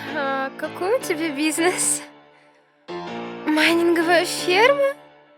Какой у тебя бизнес? Майнинговая ферма?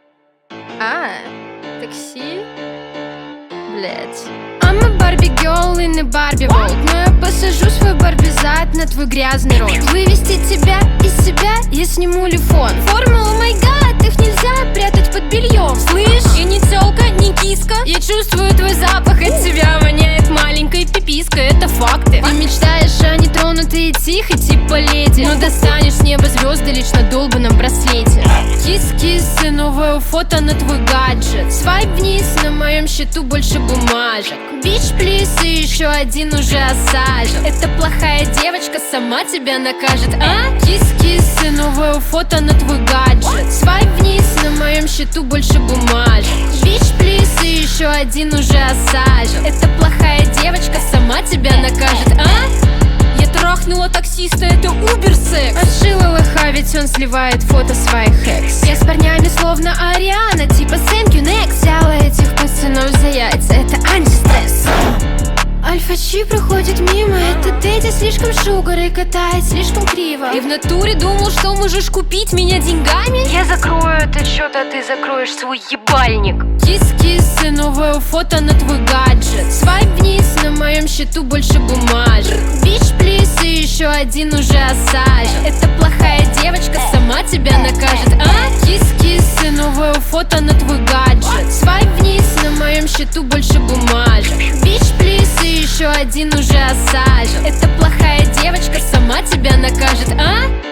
Такси? Блять. I'm a Barbie girl in a Barbie world. Но я посажу свой Барби зад на твой грязный рот. Вывести тебя из себя, я сниму лифон. Формула, май гад, их нельзя прятать под бельем. Слышь, я не тёлка, не киска. Я чувствую твой запах, от тебя воняет маленькой пипиской. Это факты. Ты мечтаешь о нетронутой и тихой, типа леди, но достанешь с неба звезды лишь на долбаном браслете. Кис-кис, новое фото на твой гаджет. Свайп вниз, на моем счету больше бумажек. Бич, плиз, и еще один уже осажен. Эта плохая девочка сама тебя накажет, Кис-кис, новое фото на твой гаджет. Свайп вниз, на моем счету больше бумажек. Бич, плиз, и еще один уже осажен. Эта плохая девочка сама тебя накажет, Я трахнула таксиста, это убер-секс. Отшила лоха, ведь он сливает фото своих экс. Я с парнями словно Ариана, типа thank you next. Взяла этих пацанов за яйца, это антистресс. Альфа-чи проходит мимо, этот Дэдди слишком шугар и катает слишком криво. И в натуре думал, что можешь купить меня деньгами? Я закрою этот счет, а ты закроешь свой ебальник. Кис-кис, новое фото на твой гаджет. Свайп вниз, на моем счету больше бумажек. Бич, плиз, и еще один уже осажен. Эта плохая девочка сама тебя накажет, Кис-кис, новое фото на твой гаджет. Свайп вниз, на моем счету больше бумажек. Бич, плиз, и еще один уже осажен. Эта плохая девочка сама тебя накажет,